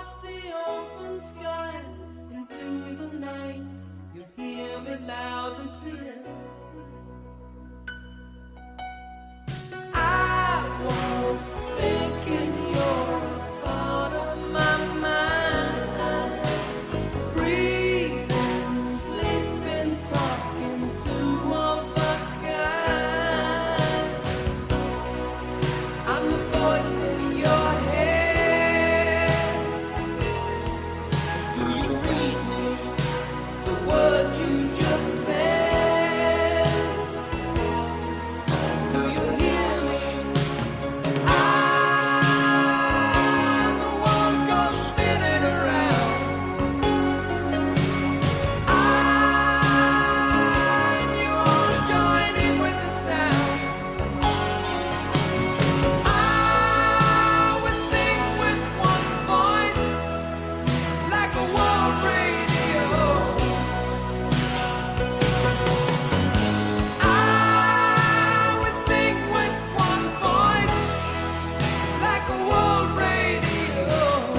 across the open sky into the night. You hear me loud and clear. I was thinking you're a part of my mind, breathing, sleeping, talking, two of a kind. I'm the voice in your head. Do you read me? The word you just said. Do you hear me? I'm the one goes spinning around. You all join in with the sound. We sing with one voice, like a world radio. We sing with one voice, like a world radio.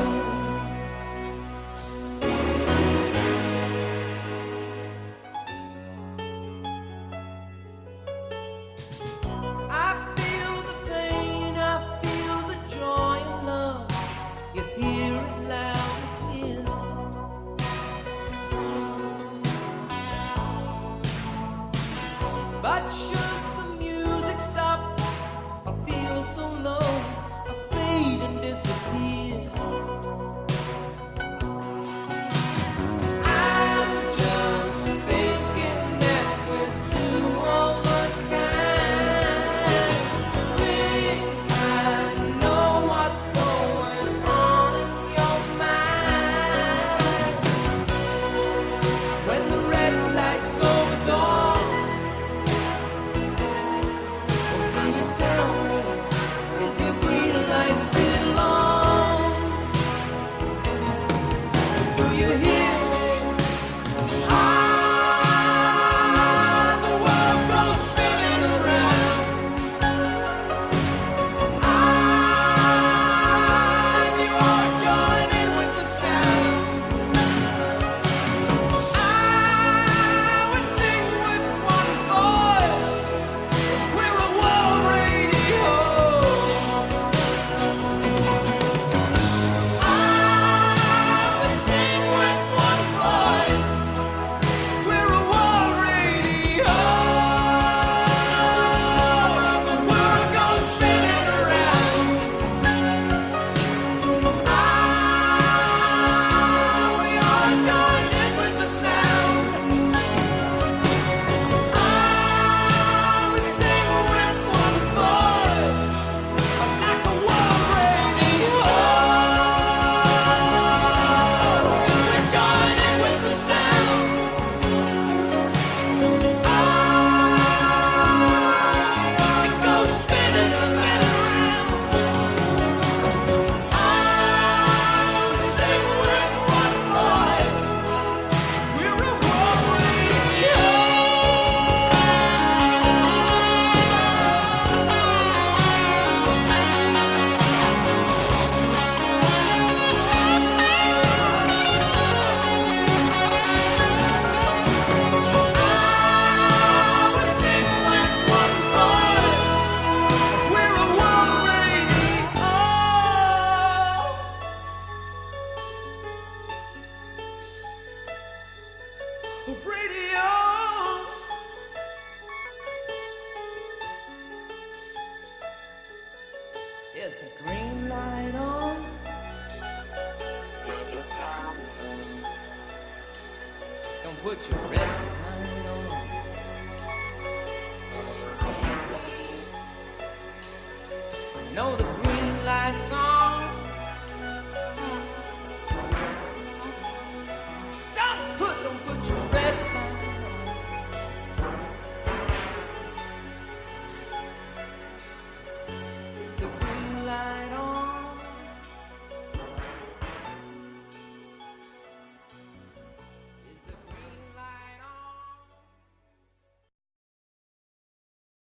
I feel the pain, I feel the joy and love. You hear it loud and clear. But should the music stop, I feel so low, I fade and disappear. I'm just thinking that we're two of a kind. Think I know what's going on in your mind. When the red light goes on, can you tell me, is your green light still on? Do you hear me? The world goes spinning around. You all join in with the sound. We sing with one voice. We're a world radio. We sing with one voice. We're a world radio. The world goes spinning around. We all join in with the sound. We sing with one voice, like a world radio. We join in with the sound. It goes spinning, spinning around. We sing with one voice. We're a world radio. We sing with one voice. We're a world radio. Radio. Is the green light on? Don't put your red